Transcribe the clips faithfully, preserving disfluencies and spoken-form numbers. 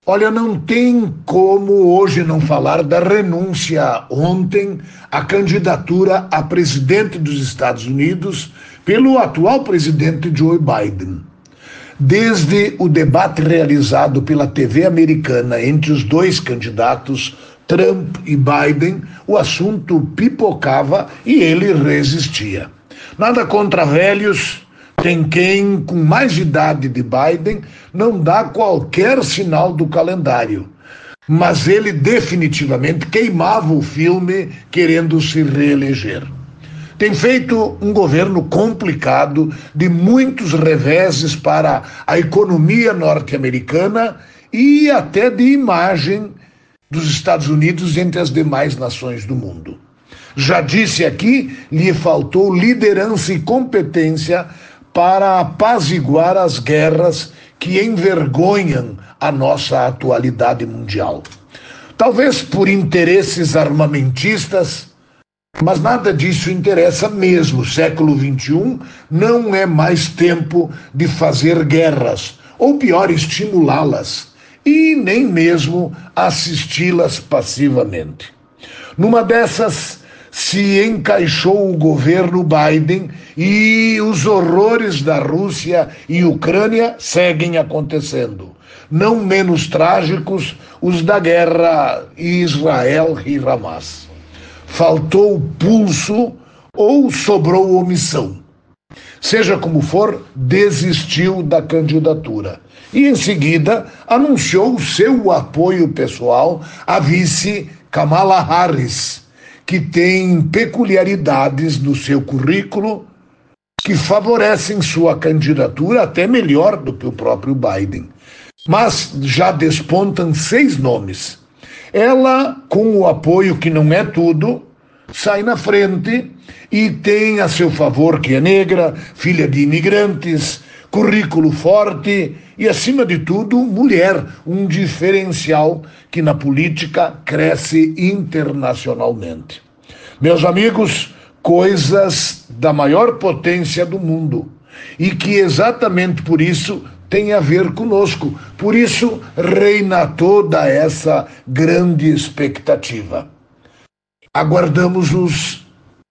Olha, não tem como hoje não falar da renúncia ontem à candidatura a presidente dos Estados Unidos pelo atual presidente Joe Biden. Desde o debate realizado pela T V americana entre os dois candidatos, Trump e Biden, o assunto pipocava e ele resistia. Nada contra velhos. Tem quem, com mais idade de Biden, não dá qualquer sinal do calendário. Mas ele definitivamente queimava o filme querendo se reeleger. Tem feito um governo complicado, de muitos reveses para a economia norte-americana e até de imagem dos Estados Unidos entre as demais nações do mundo. Já disse aqui, lhe faltou liderança e competência para apaziguar as guerras que envergonham a nossa atualidade mundial. Talvez por interesses armamentistas, mas nada disso interessa mesmo. O século vinte e um não é mais tempo de fazer guerras, ou pior, estimulá-las, e nem mesmo assisti-las passivamente. Numa dessas, se encaixou o governo Biden e os horrores da Rússia e Ucrânia seguem acontecendo. Não menos trágicos os da guerra Israel e Hamas. Faltou pulso ou sobrou omissão. Seja como for, desistiu da candidatura. E em seguida anunciou seu apoio pessoal à vice Kamala Harris, que tem peculiaridades no seu currículo que favorecem sua candidatura até melhor do que o próprio Biden. Mas já despontam seis nomes. Ela, com o apoio que não é tudo, sai na frente e tem a seu favor que é negra, filha de imigrantes, currículo forte e, acima de tudo, mulher, um diferencial que na política cresce internacionalmente. Meus amigos, coisas da maior potência do mundo e que exatamente por isso tem a ver conosco. Por isso reina toda essa grande expectativa. Aguardamos os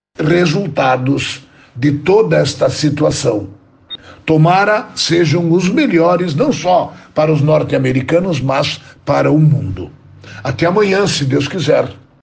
resultados de toda esta situação. Tomara sejam os melhores, não só para os norte-americanos, mas para o mundo. Até amanhã, se Deus quiser.